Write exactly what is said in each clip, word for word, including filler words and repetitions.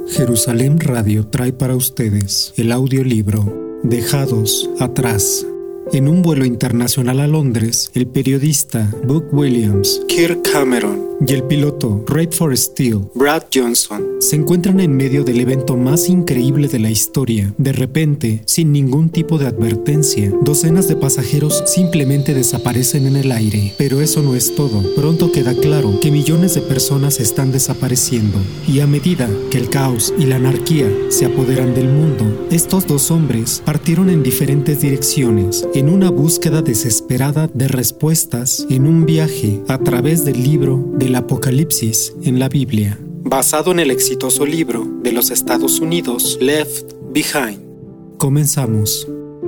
Jerusalén Radio trae para ustedes el audiolibro Dejados atrás. En un vuelo internacional a Londres, el periodista Buck Williams, Kirk Cameron y el piloto Ray Forestill, Brad Johnson, se encuentran en medio del evento más increíble de la historia. De repente, sin ningún tipo de advertencia, docenas de pasajeros simplemente desaparecen en el aire. Pero eso no es todo. Pronto queda claro que millones de personas están desapareciendo. Y a medida que el caos y la anarquía se apoderan del mundo, estos dos hombres partieron en diferentes direcciones, en una búsqueda desesperada de respuestas, en un viaje a través del libro del Apocalipsis en la Biblia, basado en el exitoso libro de los Estados Unidos, Left Behind. Comenzamos.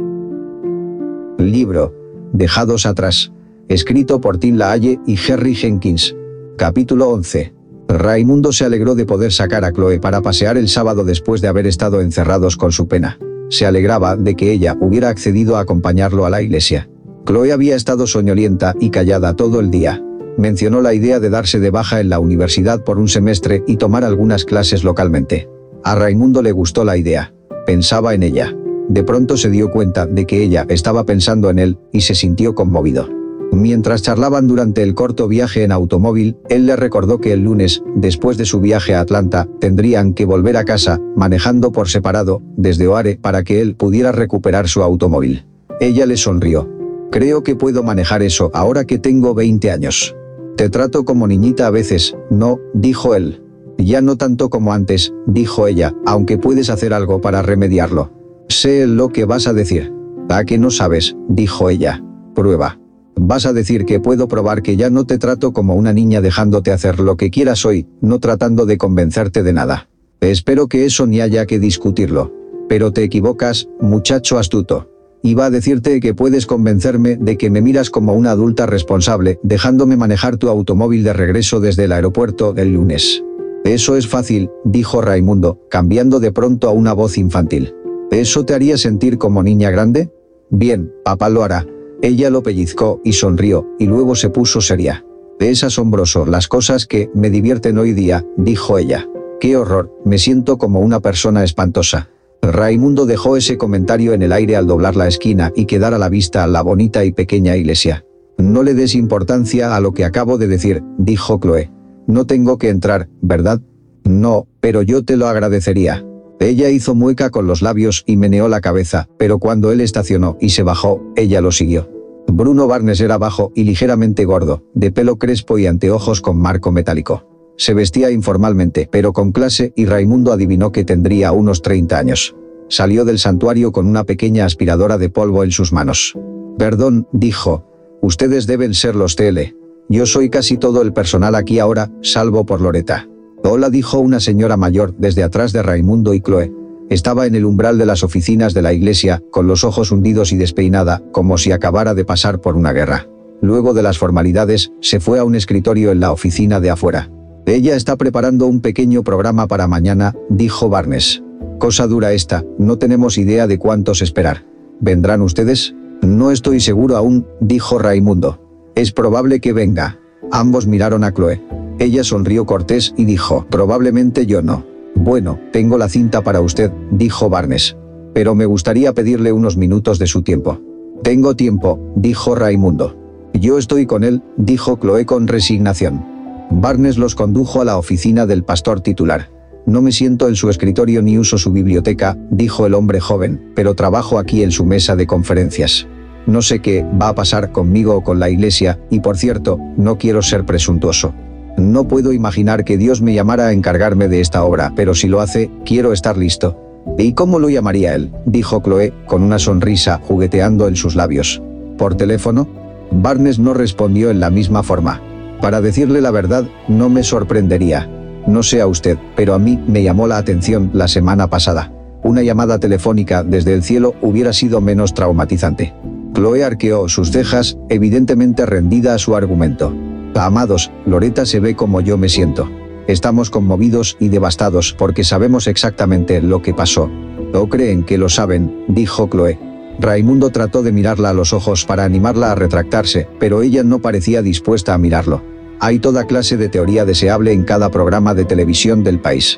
Libro Dejados atrás, escrito por Tim LaHaye y Henry Jenkins. Capítulo once. Raimundo se alegró de poder sacar a Chloe para pasear el sábado después de haber estado encerrados con su pena. Se alegraba de que ella hubiera accedido a acompañarlo a la iglesia. Chloe había estado soñolienta y callada todo el día. Mencionó la idea de darse de baja en la universidad por un semestre y tomar algunas clases localmente. A Raimundo le gustó la idea. Pensaba en ella. De pronto se dio cuenta de que ella estaba pensando en él y se sintió conmovido. Mientras charlaban durante el corto viaje en automóvil, él le recordó que el lunes, después de su viaje a Atlanta, tendrían que volver a casa, manejando por separado, desde Oare, para que él pudiera recuperar su automóvil. Ella le sonrió. Creo que puedo manejar eso ahora que tengo veinte años. Te trato como niñita a veces, ¿no?, dijo él. Ya no tanto como antes, dijo ella, aunque puedes hacer algo para remediarlo. Sé lo que vas a decir. ¿A que no sabes?, dijo ella. Prueba. Vas a decir que puedo probar que ya no te trato como una niña dejándote hacer lo que quieras hoy, no tratando de convencerte de nada. Espero que eso ni haya que discutirlo. Pero te equivocas, muchacho astuto. Iba a decirte que puedes convencerme de que me miras como una adulta responsable, dejándome manejar tu automóvil de regreso desde el aeropuerto el lunes. Eso es fácil, dijo Raimundo, cambiando de pronto a una voz infantil. ¿Eso te haría sentir como niña grande? Bien, papá lo hará. Ella lo pellizcó y sonrió, y luego se puso seria. Es asombroso las cosas que me divierten hoy día, dijo ella. ¡Qué horror! Me siento como una persona espantosa. Raimundo dejó ese comentario en el aire al doblar la esquina y quedar a la vista la bonita y pequeña iglesia. No le des importancia a lo que acabo de decir, dijo Chloe. No tengo que entrar, ¿verdad? No, pero yo te lo agradecería. Ella hizo mueca con los labios y meneó la cabeza, pero cuando él estacionó y se bajó, ella lo siguió. Bruno Barnes era bajo y ligeramente gordo, de pelo crespo y anteojos con marco metálico. Se vestía informalmente, pero con clase, y Raimundo adivinó que tendría unos treinta años. Salió del santuario con una pequeña aspiradora de polvo en sus manos. Perdón, dijo. Ustedes deben ser los T L. Yo soy casi todo el personal aquí ahora, salvo por Loretta. Hola, dijo una señora mayor desde atrás de Raimundo y Chloe. Estaba en el umbral de las oficinas de la iglesia, con los ojos hundidos y despeinada, como si acabara de pasar por una guerra. Luego de las formalidades, se fue a un escritorio en la oficina de afuera. Ella está preparando un pequeño programa para mañana, dijo Barnes. Cosa dura esta, no tenemos idea de cuántos esperar. ¿Vendrán ustedes? No estoy seguro aún, dijo Raimundo. Es probable que venga. Ambos miraron a Chloe. Ella sonrió cortés y dijo, probablemente yo no. Bueno, tengo la cinta para usted, dijo Barnes. Pero me gustaría pedirle unos minutos de su tiempo. Tengo tiempo, dijo Raimundo. Yo estoy con él, dijo Chloe con resignación. Barnes los condujo a la oficina del pastor titular. No me siento en su escritorio ni uso su biblioteca, dijo el hombre joven, pero trabajo aquí en su mesa de conferencias. No sé qué va a pasar conmigo o con la iglesia, y por cierto, no quiero ser presuntuoso. No puedo imaginar que Dios me llamara a encargarme de esta obra, pero si lo hace, quiero estar listo. ¿Y cómo lo llamaría él?, dijo Chloe, con una sonrisa jugueteando en sus labios. ¿Por teléfono? Barnes no respondió en la misma forma. Para decirle la verdad, no me sorprendería. No sé a usted, pero a mí me llamó la atención la semana pasada. Una llamada telefónica desde el cielo hubiera sido menos traumatizante. Chloe arqueó sus cejas, evidentemente rendida a su argumento. Amados, Loretta se ve como yo me siento. Estamos conmovidos y devastados porque sabemos exactamente lo que pasó. ¿O creen que lo saben?, dijo Chloe. Raimundo trató de mirarla a los ojos para animarla a retractarse, pero ella no parecía dispuesta a mirarlo. Hay toda clase de teoría deseable en cada programa de televisión del país.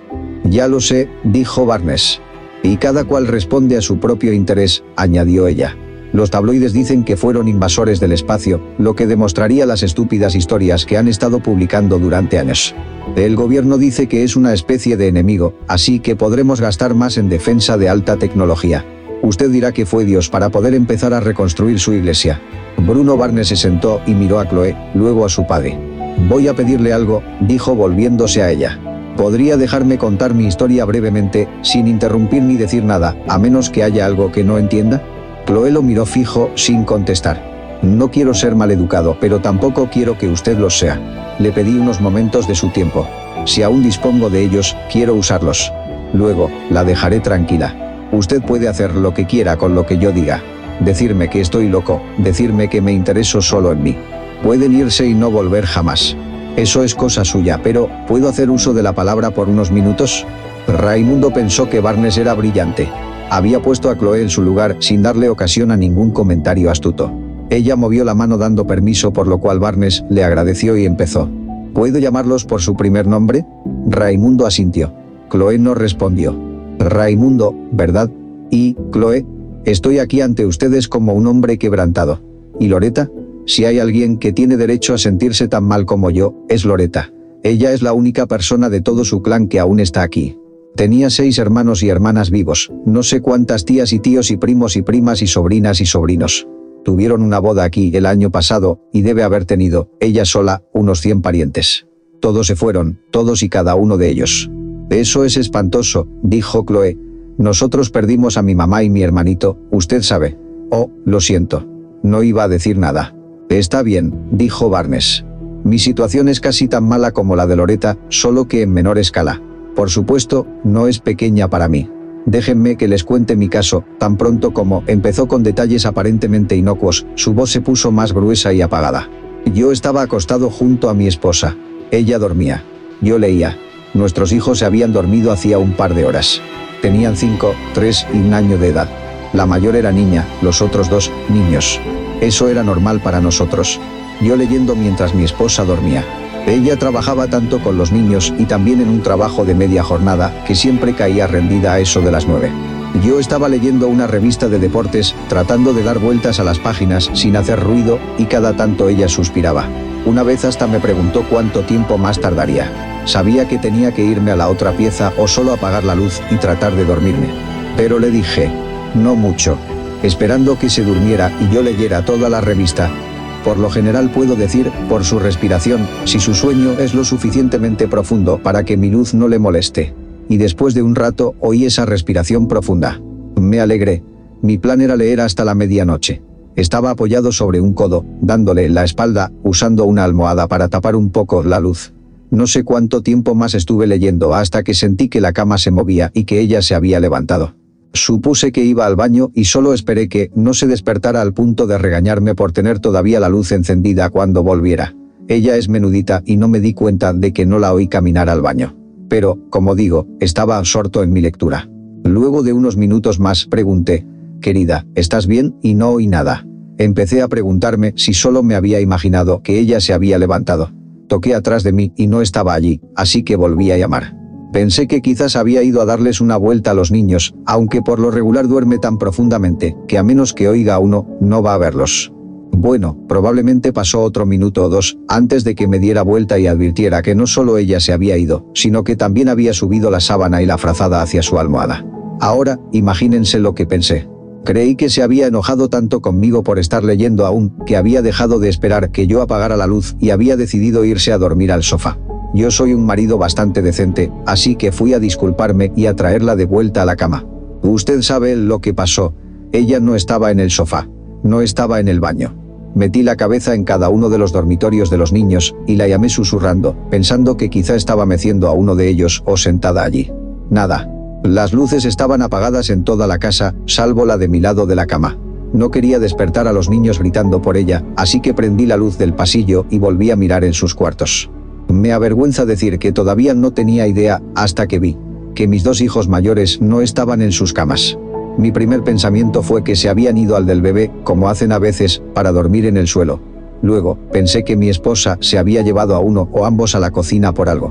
Ya lo sé, dijo Barnes. Y cada cual responde a su propio interés, añadió ella. Los tabloides dicen que fueron invasores del espacio, lo que demostraría las estúpidas historias que han estado publicando durante años. El gobierno dice que es una especie de enemigo, así que podremos gastar más en defensa de alta tecnología. Usted dirá que fue Dios para poder empezar a reconstruir su iglesia. Bruno Barnes se sentó y miró a Chloe, luego a su padre. Voy a pedirle algo, dijo volviéndose a ella. ¿Podría dejarme contar mi historia brevemente, sin interrumpir ni decir nada, a menos que haya algo que no entienda? Chloe lo miró fijo, sin contestar. No quiero ser maleducado, pero tampoco quiero que usted lo sea. Le pedí unos momentos de su tiempo. Si aún dispongo de ellos, quiero usarlos. Luego, la dejaré tranquila. Usted puede hacer lo que quiera con lo que yo diga. Decirme que estoy loco, decirme que me intereso solo en mí. Pueden irse y no volver jamás. Eso es cosa suya, pero ¿puedo hacer uso de la palabra por unos minutos? Raimundo pensó que Barnes era brillante. Había puesto a Chloe en su lugar sin darle ocasión a ningún comentario astuto. Ella movió la mano dando permiso, por lo cual Barnes le agradeció y empezó. ¿Puedo llamarlos por su primer nombre? Raimundo asintió. Chloe no respondió. Raimundo, ¿verdad? Y, Chloe, estoy aquí ante ustedes como un hombre quebrantado. ¿Y Loretta? Si hay alguien que tiene derecho a sentirse tan mal como yo, es Loretta. Ella es la única persona de todo su clan que aún está aquí. Tenía seis hermanos y hermanas vivos, no sé cuántas tías y tíos y primos y primas y sobrinas y sobrinos. Tuvieron una boda aquí el año pasado, y debe haber tenido, ella sola, unos cien parientes. Todos se fueron, todos y cada uno de ellos. Eso es espantoso, dijo Chloe. Nosotros perdimos a mi mamá y mi hermanito, usted sabe. Oh, lo siento. No iba a decir nada. Está bien, dijo Barnes. Mi situación es casi tan mala como la de Loretta, solo que en menor escala. Por supuesto, no es pequeña para mí. Déjenme que les cuente mi caso. Tan pronto como empezó con detalles aparentemente inocuos, su voz se puso más gruesa y apagada. Yo estaba acostado junto a mi esposa. Ella dormía. Yo leía. Nuestros hijos se habían dormido hacía un par de horas. Tenían cinco, tres y un año de edad. La mayor era niña, los otros dos, niños. Eso era normal para nosotros. Yo leyendo mientras mi esposa dormía. Ella trabajaba tanto con los niños y también en un trabajo de media jornada que siempre caía rendida a eso de las nueve. Yo estaba leyendo una revista de deportes, tratando de dar vueltas a las páginas sin hacer ruido, y cada tanto ella suspiraba. Una vez hasta me preguntó cuánto tiempo más tardaría. Sabía que tenía que irme a la otra pieza o solo apagar la luz y tratar de dormirme. Pero le dije, no mucho. Esperando que se durmiera y yo leyera toda la revista. Por lo general puedo decir, por su respiración, si su sueño es lo suficientemente profundo para que mi luz no le moleste. Y después de un rato oí esa respiración profunda. Me alegré. Mi plan era leer hasta la medianoche. Estaba apoyado sobre un codo, dándole la espalda, usando una almohada para tapar un poco la luz. No sé cuánto tiempo más estuve leyendo hasta que sentí que la cama se movía y que ella se había levantado. Supuse que iba al baño y solo esperé que no se despertara al punto de regañarme por tener todavía la luz encendida cuando volviera. Ella es menudita y no me di cuenta de que no la oí caminar al baño. Pero, como digo, estaba absorto en mi lectura. Luego de unos minutos más, pregunté, «Querida, ¿estás bien?» y no oí nada. Empecé a preguntarme si solo me había imaginado que ella se había levantado. Toqué atrás de mí y no estaba allí, así que volví a llamar. Pensé que quizás había ido a darles una vuelta a los niños, aunque por lo regular duerme tan profundamente, que a menos que oiga a uno, no va a verlos. Bueno, probablemente pasó otro minuto o dos, antes de que me diera vuelta y advirtiera que no solo ella se había ido, sino que también había subido la sábana y la frazada hacia su almohada. Ahora, imagínense lo que pensé. Creí que se había enojado tanto conmigo por estar leyendo aún, que había dejado de esperar que yo apagara la luz y había decidido irse a dormir al sofá. Yo soy un marido bastante decente, así que fui a disculparme y a traerla de vuelta a la cama. Usted sabe lo que pasó. Ella no estaba en el sofá. No estaba en el baño. Metí la cabeza en cada uno de los dormitorios de los niños, y la llamé susurrando, pensando que quizá estaba meciendo a uno de ellos o sentada allí. Nada. Las luces estaban apagadas en toda la casa, salvo la de mi lado de la cama. No quería despertar a los niños gritando por ella, así que prendí la luz del pasillo y volví a mirar en sus cuartos. Me avergüenza decir que todavía no tenía idea, hasta que vi que mis dos hijos mayores no estaban en sus camas. Mi primer pensamiento fue que se habían ido al del bebé, como hacen a veces, para dormir en el suelo. Luego, pensé que mi esposa se había llevado a uno o ambos a la cocina por algo.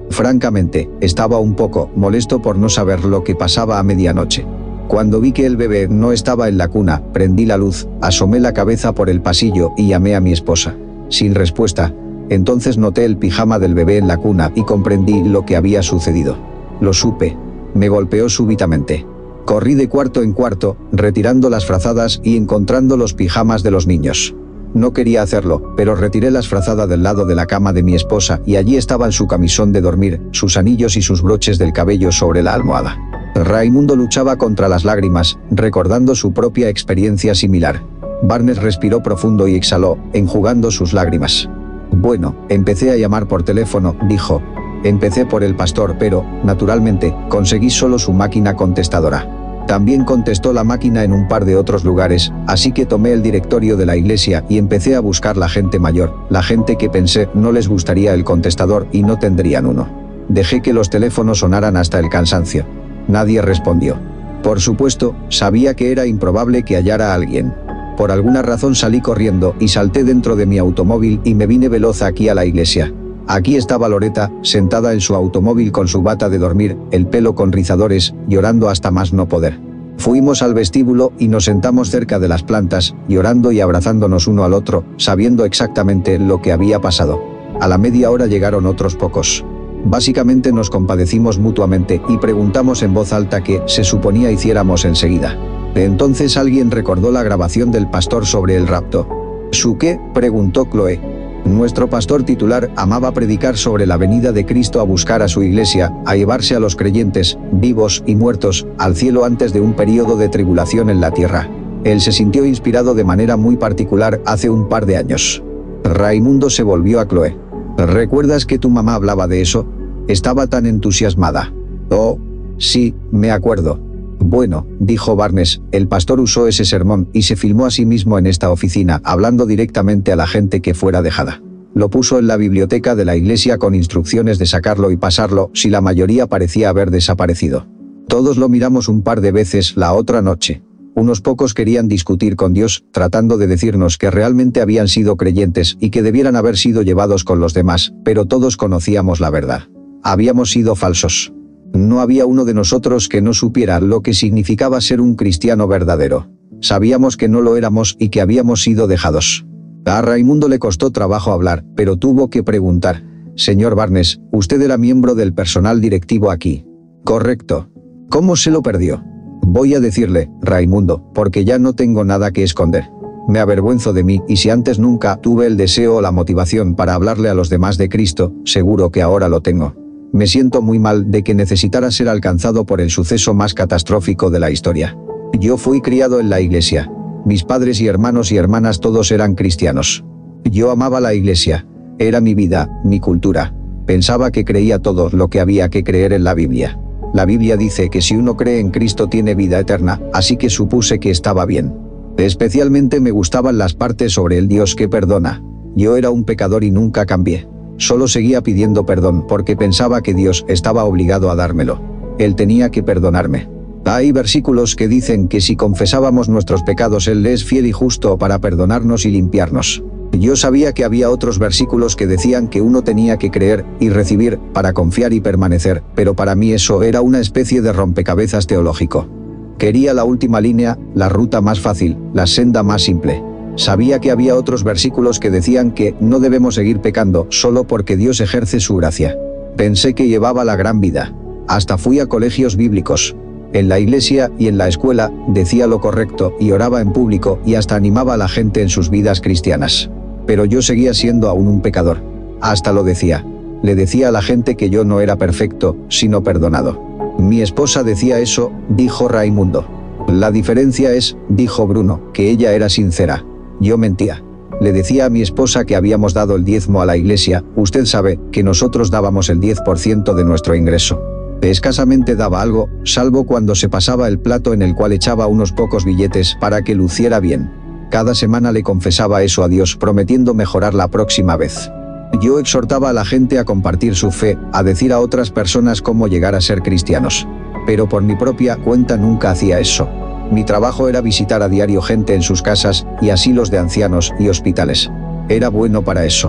Francamente, estaba un poco molesto por no saber lo que pasaba a medianoche. Cuando vi que el bebé no estaba en la cuna, prendí la luz, asomé la cabeza por el pasillo y llamé a mi esposa. Sin respuesta. Entonces noté el pijama del bebé en la cuna y comprendí lo que había sucedido. Lo supe. Me golpeó súbitamente. Corrí de cuarto en cuarto, retirando las frazadas y encontrando los pijamas de los niños. No quería hacerlo, pero retiré las frazadas del lado de la cama de mi esposa y allí estaban su camisón de dormir, sus anillos y sus broches del cabello sobre la almohada. Raimundo luchaba contra las lágrimas, recordando su propia experiencia similar. Barnes respiró profundo y exhaló, enjugando sus lágrimas. Bueno, empecé a llamar por teléfono, dijo. Empecé por el pastor, pero, naturalmente, conseguí solo su máquina contestadora. También contestó la máquina en un par de otros lugares, así que tomé el directorio de la iglesia y empecé a buscar la gente mayor, la gente que pensé no les gustaría el contestador y no tendrían uno. Dejé que los teléfonos sonaran hasta el cansancio. Nadie respondió. Por supuesto, sabía que era improbable que hallara a alguien. Por alguna razón salí corriendo y salté dentro de mi automóvil y me vine veloz aquí a la iglesia. Aquí estaba Loretta, sentada en su automóvil con su bata de dormir, el pelo con rizadores, llorando hasta más no poder. Fuimos al vestíbulo y nos sentamos cerca de las plantas, llorando y abrazándonos uno al otro, sabiendo exactamente lo que había pasado. A la media hora llegaron otros pocos. Básicamente nos compadecimos mutuamente y preguntamos en voz alta qué se suponía hiciéramos enseguida. De entonces alguien recordó la grabación del pastor sobre el rapto. ¿Su qué?, preguntó Chloe. Nuestro pastor titular amaba predicar sobre la venida de Cristo a buscar a su iglesia, a llevarse a los creyentes, vivos y muertos, al cielo antes de un período de tribulación en la tierra. Él se sintió inspirado de manera muy particular hace un par de años. Raimundo se volvió a Chloe. ¿Recuerdas que tu mamá hablaba de eso? Estaba tan entusiasmada. Oh, sí, me acuerdo. Bueno, dijo Barnes, el pastor usó ese sermón y se filmó a sí mismo en esta oficina, hablando directamente a la gente que fuera dejada. Lo puso en la biblioteca de la iglesia con instrucciones de sacarlo y pasarlo si la mayoría parecía haber desaparecido. Todos lo miramos un par de veces la otra noche. Unos pocos querían discutir con Dios, tratando de decirnos que realmente habían sido creyentes y que debieran haber sido llevados con los demás, pero todos conocíamos la verdad. Habíamos sido falsos. No había uno de nosotros que no supiera lo que significaba ser un cristiano verdadero. Sabíamos que no lo éramos y que habíamos sido dejados. A Raimundo le costó trabajo hablar, pero tuvo que preguntar. Señor Barnes, usted era miembro del personal directivo aquí. Correcto. ¿Cómo se lo perdió? Voy a decirle, Raimundo, porque ya no tengo nada que esconder. Me avergüenzo de mí y si antes nunca tuve el deseo o la motivación para hablarle a los demás de Cristo, seguro que ahora lo tengo. Me siento muy mal de que necesitara ser alcanzado por el suceso más catastrófico de la historia. Yo fui criado en la iglesia. Mis padres y hermanos y hermanas todos eran cristianos. Yo amaba la iglesia. Era mi vida, mi cultura. Pensaba que creía todo lo que había que creer en la Biblia. La Biblia dice que si uno cree en Cristo tiene vida eterna, así que supuse que estaba bien. Especialmente me gustaban las partes sobre el Dios que perdona. Yo era un pecador y nunca cambié. Solo seguía pidiendo perdón porque pensaba que Dios estaba obligado a dármelo. Él tenía que perdonarme. Hay versículos que dicen que si confesábamos nuestros pecados Él es fiel y justo para perdonarnos y limpiarnos. Yo sabía que había otros versículos que decían que uno tenía que creer y recibir para confiar y permanecer, pero para mí eso era una especie de rompecabezas teológico. Quería la última línea, la ruta más fácil, la senda más simple. Sabía que había otros versículos que decían que no debemos seguir pecando solo porque Dios ejerce su gracia. Pensé que llevaba la gran vida. Hasta fui a colegios bíblicos. En la iglesia y en la escuela decía lo correcto y oraba en público y hasta animaba a la gente en sus vidas cristianas. Pero yo seguía siendo aún un pecador. Hasta lo decía. Le decía a la gente que yo no era perfecto, sino perdonado. Mi esposa decía eso, dijo Raimundo. La diferencia es, dijo Bruno, que ella era sincera. Yo mentía. Le decía a mi esposa que habíamos dado el diezmo a la iglesia, usted sabe que nosotros dábamos el diez por ciento de nuestro ingreso. Escasamente daba algo, salvo cuando se pasaba el plato en el cual echaba unos pocos billetes para que luciera bien. Cada semana le confesaba eso a Dios prometiendo mejorar la próxima vez. Yo exhortaba a la gente a compartir su fe, a decir a otras personas cómo llegar a ser cristianos. Pero por mi propia cuenta nunca hacía eso. Mi trabajo era visitar a diario gente en sus casas, y asilos de ancianos y hospitales. Era bueno para eso.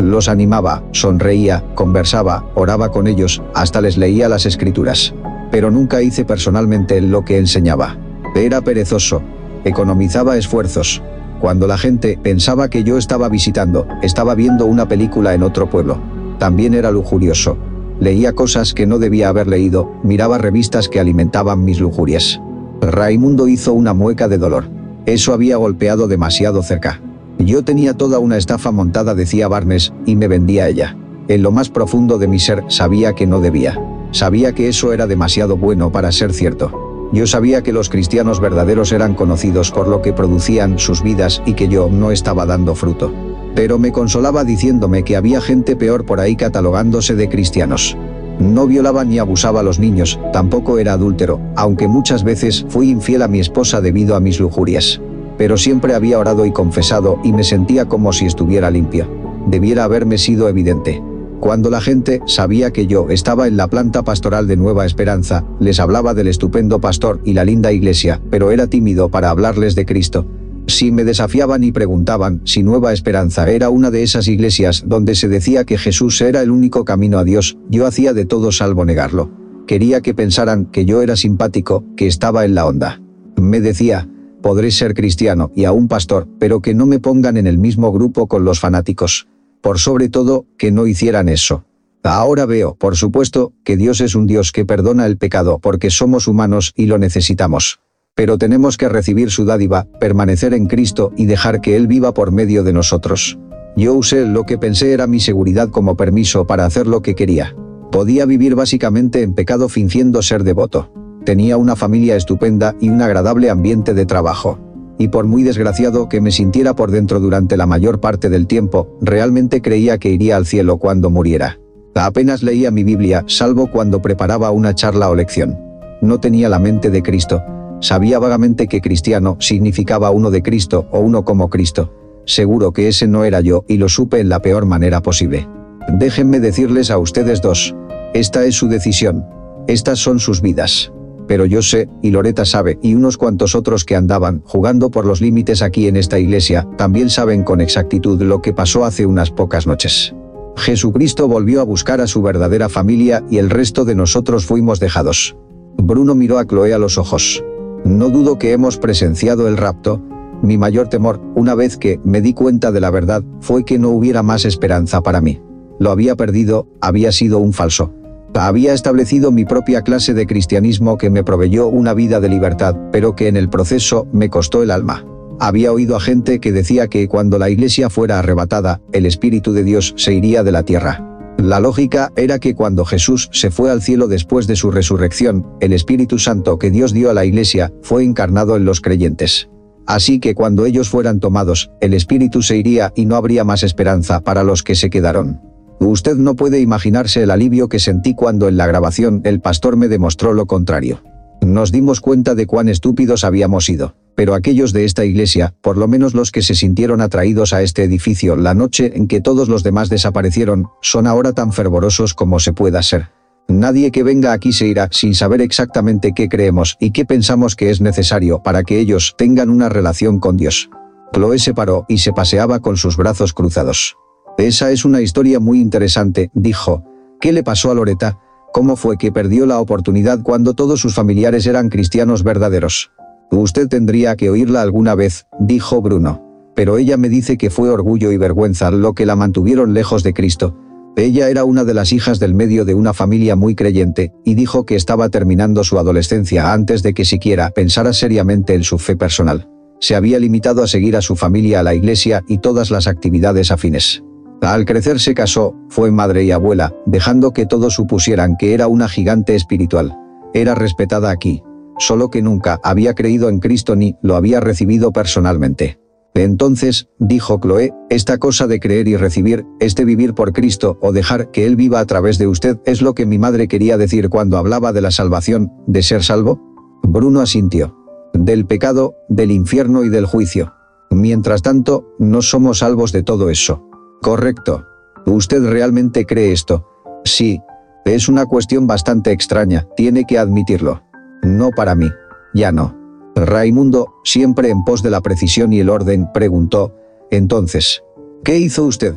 Los animaba, sonreía, conversaba, oraba con ellos, hasta les leía las escrituras. Pero nunca hice personalmente lo que enseñaba. Era perezoso. Economizaba esfuerzos. Cuando la gente pensaba que yo estaba visitando, estaba viendo una película en otro pueblo. También era lujurioso. Leía cosas que no debía haber leído, miraba revistas que alimentaban mis lujurias. Raimundo hizo una mueca de dolor. Eso había golpeado demasiado cerca. Yo tenía toda una estafa montada, decía Barnes, y me vendía ella. En lo más profundo de mi ser sabía que no debía. Sabía que eso era demasiado bueno para ser cierto. Yo sabía que los cristianos verdaderos eran conocidos por lo que producían sus vidas y que yo no estaba dando fruto. Pero me consolaba diciéndome que había gente peor por ahí catalogándose de cristianos. No violaba ni abusaba a los niños, tampoco era adúltero, aunque muchas veces fui infiel a mi esposa debido a mis lujurias. Pero siempre había orado y confesado y me sentía como si estuviera limpio. Debiera haberme sido evidente. Cuando la gente sabía que yo estaba en la planta pastoral de Nueva Esperanza, les hablaba del estupendo pastor y la linda iglesia, pero era tímido para hablarles de Cristo. Si me desafiaban y preguntaban si Nueva Esperanza era una de esas iglesias donde se decía que Jesús era el único camino a Dios, yo hacía de todo salvo negarlo. Quería que pensaran que yo era simpático, que estaba en la onda. Me decía, podré ser cristiano y aún pastor, pero que no me pongan en el mismo grupo con los fanáticos. Por sobre todo, que no hicieran eso. Ahora veo, por supuesto, que Dios es un Dios que perdona el pecado porque somos humanos y lo necesitamos. Pero tenemos que recibir su dádiva, permanecer en Cristo y dejar que Él viva por medio de nosotros. Yo usé lo que pensé era mi seguridad como permiso para hacer lo que quería. Podía vivir básicamente en pecado fingiendo ser devoto. Tenía una familia estupenda y un agradable ambiente de trabajo. Y por muy desgraciado que me sintiera por dentro durante la mayor parte del tiempo, realmente creía que iría al cielo cuando muriera. Apenas leía mi Biblia, salvo cuando preparaba una charla o lección. No tenía la mente de Cristo. Sabía vagamente que cristiano significaba uno de Cristo o uno como Cristo. Seguro que ese no era yo y lo supe en la peor manera posible. Déjenme decirles a ustedes dos. Esta es su decisión. Estas son sus vidas. Pero yo sé, y Loretta sabe, y unos cuantos otros que andaban jugando por los límites aquí en esta iglesia, también saben con exactitud lo que pasó hace unas pocas noches. Jesucristo volvió a buscar a su verdadera familia y el resto de nosotros fuimos dejados. Bruno miró a Chloe a los ojos. No dudo que hemos presenciado el rapto. Mi mayor temor, una vez que me di cuenta de la verdad, fue que no hubiera más esperanza para mí. Lo había perdido, había sido un falso. Había establecido mi propia clase de cristianismo que me proveyó una vida de libertad, pero que en el proceso me costó el alma. Había oído a gente que decía que cuando la iglesia fuera arrebatada, el Espíritu de Dios se iría de la tierra. La lógica era que cuando Jesús se fue al cielo después de su resurrección, el Espíritu Santo que Dios dio a la iglesia fue encarnado en los creyentes. Así que cuando ellos fueran tomados, el Espíritu se iría y no habría más esperanza para los que se quedaron. Usted no puede imaginarse el alivio que sentí cuando en la grabación el pastor me demostró lo contrario. Nos dimos cuenta de cuán estúpidos habíamos sido. Pero aquellos de esta iglesia, por lo menos los que se sintieron atraídos a este edificio la noche en que todos los demás desaparecieron, son ahora tan fervorosos como se pueda ser. Nadie que venga aquí se irá sin saber exactamente qué creemos y qué pensamos que es necesario para que ellos tengan una relación con Dios. Chloe se paró y se paseaba con sus brazos cruzados. Esa es una historia muy interesante, dijo. ¿Qué le pasó a Loretta? ¿Cómo fue que perdió la oportunidad cuando todos sus familiares eran cristianos verdaderos? Usted tendría que oírla alguna vez, dijo Bruno. Pero ella me dice que fue orgullo y vergüenza lo que la mantuvieron lejos de Cristo. Ella era una de las hijas del medio de una familia muy creyente, y dijo que estaba terminando su adolescencia antes de que siquiera pensara seriamente en su fe personal. Se había limitado a seguir a su familia a la iglesia y todas las actividades afines. Al crecer se casó, fue madre y abuela, dejando que todos supusieran que era una gigante espiritual. Era respetada aquí. Solo que nunca había creído en Cristo ni lo había recibido personalmente. Entonces, dijo Chloe, esta cosa de creer y recibir, este vivir por Cristo o dejar que Él viva a través de usted, es lo que mi madre quería decir cuando hablaba de la salvación, de ser salvo. Bruno asintió. Del pecado, del infierno y del juicio. Mientras tanto, no somos salvos de todo eso. Correcto. ¿Usted realmente cree esto? Sí. Es una cuestión bastante extraña, tiene que admitirlo. No para mí. Ya no. Raimundo, siempre en pos de la precisión y el orden, preguntó. Entonces, ¿qué hizo usted?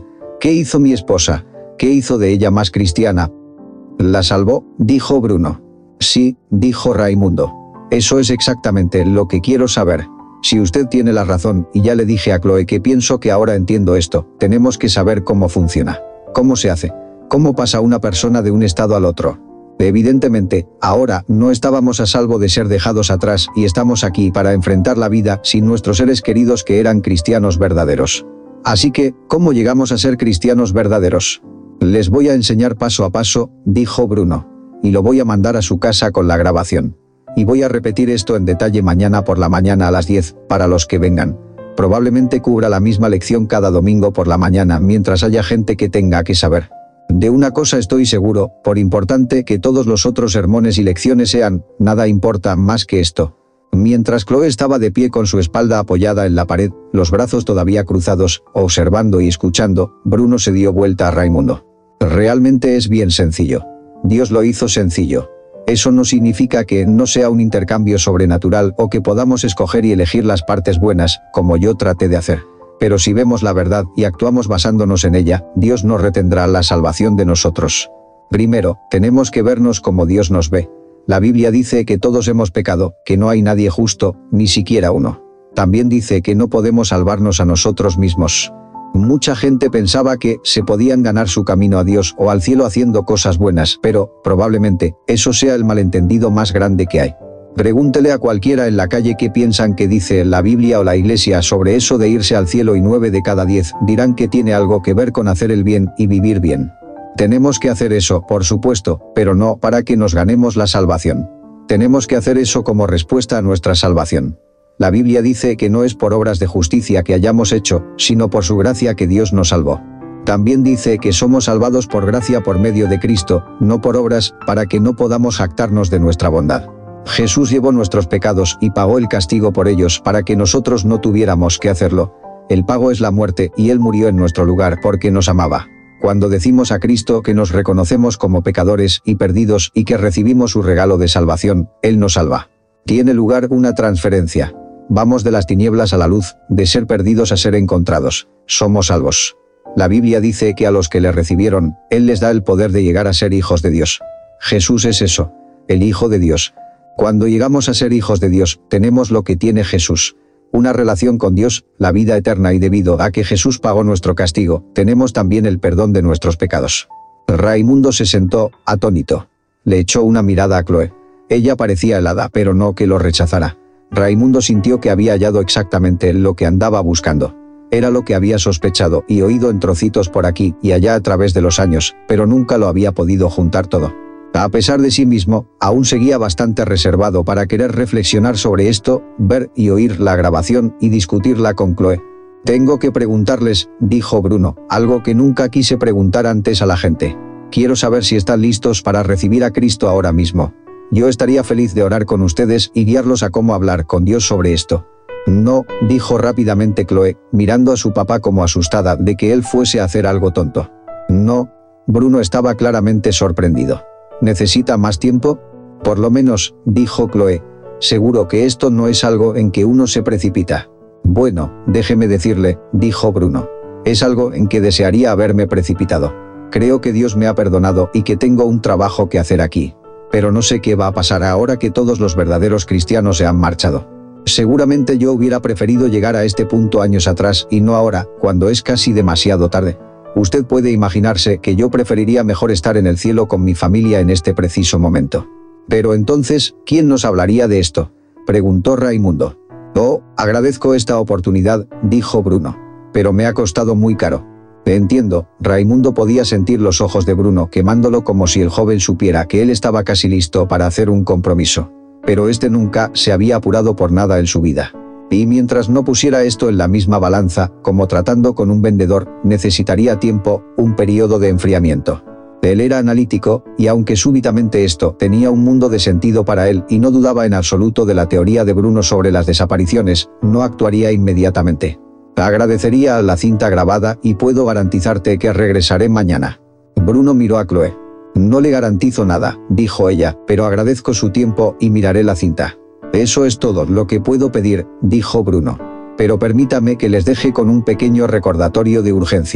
¿Qué hizo mi esposa? ¿Qué hizo de ella más cristiana? ¿La salvó?, dijo Bruno. Sí, dijo Raimundo. Eso es exactamente lo que quiero saber. Si usted tiene la razón, y ya le dije a Chloe que pienso que ahora entiendo esto, tenemos que saber cómo funciona. ¿Cómo se hace? ¿Cómo pasa una persona de un estado al otro? Evidentemente, ahora no estábamos a salvo de ser dejados atrás y estamos aquí para enfrentar la vida sin nuestros seres queridos que eran cristianos verdaderos. Así que, ¿cómo llegamos a ser cristianos verdaderos? Les voy a enseñar paso a paso, dijo Bruno. Y lo voy a mandar a su casa con la grabación. Y voy a repetir esto en detalle mañana por la mañana a las diez, para los que vengan. Probablemente cubra la misma lección cada domingo por la mañana mientras haya gente que tenga que saber. De una cosa estoy seguro, por importante que todos los otros sermones y lecciones sean, nada importa más que esto. Mientras Chloe estaba de pie con su espalda apoyada en la pared, los brazos todavía cruzados, observando y escuchando, Bruno se dio vuelta a Raimundo. Realmente es bien sencillo. Dios lo hizo sencillo. Eso no significa que no sea un intercambio sobrenatural o que podamos escoger y elegir las partes buenas, como yo traté de hacer. Pero si vemos la verdad y actuamos basándonos en ella, Dios no retendrá la salvación de nosotros. Primero, tenemos que vernos como Dios nos ve. La Biblia dice que todos hemos pecado, que no hay nadie justo, ni siquiera uno. También dice que no podemos salvarnos a nosotros mismos. Mucha gente pensaba que se podían ganar su camino a Dios o al cielo haciendo cosas buenas, pero, probablemente, eso sea el malentendido más grande que hay. Pregúntele a cualquiera en la calle qué piensan que dice la Biblia o la Iglesia sobre eso de irse al cielo y nueve de cada diez dirán que tiene algo que ver con hacer el bien y vivir bien. Tenemos que hacer eso, por supuesto, pero no para que nos ganemos la salvación. Tenemos que hacer eso como respuesta a nuestra salvación. La Biblia dice que no es por obras de justicia que hayamos hecho, sino por su gracia que Dios nos salvó. También dice que somos salvados por gracia por medio de Cristo, no por obras, para que no podamos jactarnos de nuestra bondad. Jesús llevó nuestros pecados y pagó el castigo por ellos para que nosotros no tuviéramos que hacerlo. El pago es la muerte y Él murió en nuestro lugar porque nos amaba. Cuando decimos a Cristo que nos reconocemos como pecadores y perdidos y que recibimos su regalo de salvación, Él nos salva. Tiene lugar una transferencia. Vamos de las tinieblas a la luz, de ser perdidos a ser encontrados. Somos salvos. La Biblia dice que a los que le recibieron, Él les da el poder de llegar a ser hijos de Dios. Jesús es eso, el Hijo de Dios. Cuando llegamos a ser hijos de Dios, tenemos lo que tiene Jesús. Una relación con Dios, la vida eterna, y debido a que Jesús pagó nuestro castigo, tenemos también el perdón de nuestros pecados. Raimundo se sentó, atónito. Le echó una mirada a Chloe. Ella parecía helada, pero no que lo rechazara. Raimundo sintió que había hallado exactamente lo que andaba buscando. Era lo que había sospechado y oído en trocitos por aquí y allá a través de los años, pero nunca lo había podido juntar todo. A pesar de sí mismo, aún seguía bastante reservado para querer reflexionar sobre esto, ver y oír la grabación y discutirla con Chloe. Tengo que preguntarles, dijo Bruno, algo que nunca quise preguntar antes a la gente. Quiero saber si están listos para recibir a Cristo ahora mismo. Yo estaría feliz de orar con ustedes y guiarlos a cómo hablar con Dios sobre esto. No, dijo rápidamente Chloe, mirando a su papá como asustada de que él fuese a hacer algo tonto. No. Bruno estaba claramente sorprendido. ¿Necesita más tiempo? Por lo menos, dijo Chloe. Seguro que esto no es algo en que uno se precipita. Bueno, déjeme decirle, dijo Bruno. Es algo en que desearía haberme precipitado. Creo que Dios me ha perdonado y que tengo un trabajo que hacer aquí. Pero no sé qué va a pasar ahora que todos los verdaderos cristianos se han marchado. Seguramente yo hubiera preferido llegar a este punto años atrás y no ahora, cuando es casi demasiado tarde. Usted puede imaginarse que yo preferiría mejor estar en el cielo con mi familia en este preciso momento. Pero entonces, ¿quién nos hablaría de esto?, preguntó Raimundo. Oh, agradezco esta oportunidad, dijo Bruno. Pero me ha costado muy caro. Entiendo. Raimundo podía sentir los ojos de Bruno quemándolo como si el joven supiera que él estaba casi listo para hacer un compromiso. Pero este nunca se había apurado por nada en su vida. Y mientras no pusiera esto en la misma balanza, como tratando con un vendedor, necesitaría tiempo, un periodo de enfriamiento. Él era analítico, y aunque súbitamente esto tenía un mundo de sentido para él y no dudaba en absoluto de la teoría de Bruno sobre las desapariciones, no actuaría inmediatamente. Agradecería la cinta grabada y puedo garantizarte que regresaré mañana. Bruno miró a Chloe. No le garantizo nada, dijo ella, pero agradezco su tiempo y miraré la cinta. Eso es todo lo que puedo pedir, dijo Bruno. Pero permítame que les deje con un pequeño recordatorio de urgencia.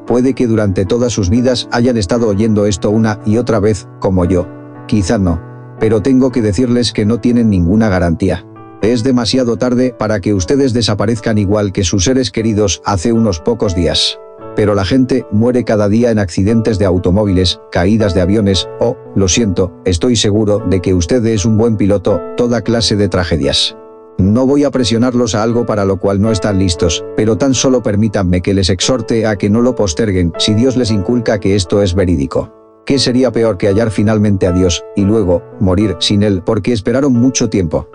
Puede que durante todas sus vidas hayan estado oyendo esto una y otra vez, como yo. Quizá no. Pero tengo que decirles que no tienen ninguna garantía. Es demasiado tarde para que ustedes desaparezcan igual que sus seres queridos hace unos pocos días. Pero la gente muere cada día en accidentes de automóviles, caídas de aviones, o, lo siento, estoy seguro de que usted es un buen piloto, toda clase de tragedias. No voy a presionarlos a algo para lo cual no están listos, pero tan solo permítanme que les exhorte a que no lo posterguen si Dios les inculca que esto es verídico. ¿Qué sería peor que hallar finalmente a Dios, y luego, morir sin Él porque esperaron mucho tiempo?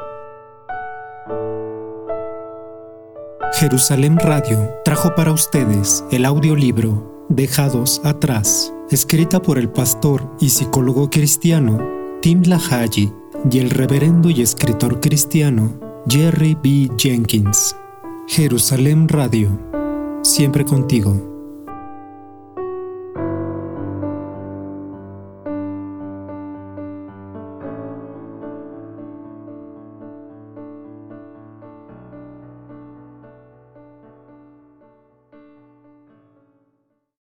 Jerusalén Radio trajo para ustedes el audiolibro Dejados Atrás, escrita por el pastor y psicólogo cristiano Tim LaHaye y el reverendo y escritor cristiano Jerry B. Jenkins. Jerusalén Radio, siempre contigo.